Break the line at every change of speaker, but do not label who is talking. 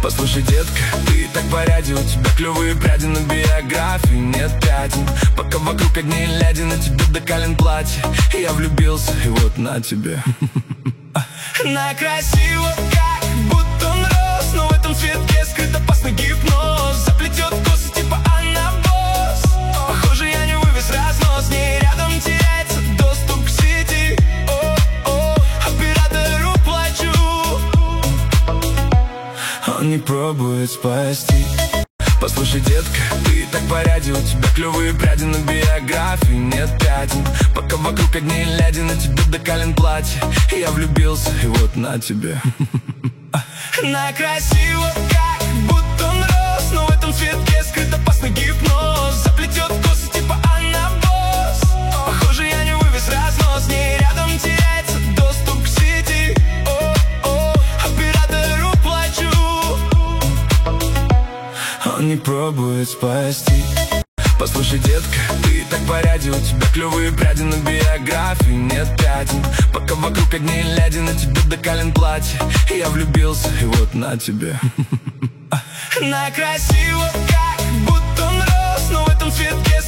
Послушай, детка, ты так по радио, у тебя клевые пряди на биографии, нет пятен. Пока вокруг одни ляди, на тебе докален платье. И я влюбился, и вот на тебе. На красиво, как будто он рос, но в этом цветке скрыт опасный гипноз. Заплетет косы типа анабос. Похоже, я не вывез разнос, с ней рядом теряется доступ к сети. Оператору плачу, он не пробует спасти. Послушай, детка, ты так по радио, у тебя клевые пряди на биографии, нет пятен. Пока вокруг одни ляди, на тебе докален платье. И я влюбился, и вот на тебе. На красиво, как будто он рос, но в этом цветке скрыт опасный гипноз. Заплетет косы типа анабос. Похоже, я не вывез разнос, с ней рядом теряется доступ к сети. Оператору плачу, он не пробует спасти. Послушай, детка, ты так по радио, у тебя клевые пряди на биографии, нет пятен. Пока вокруг одни ляди, на тебе докален платье. И я влюбился, и вот на тебе. На красиво, как будто он рос, но в этом цветке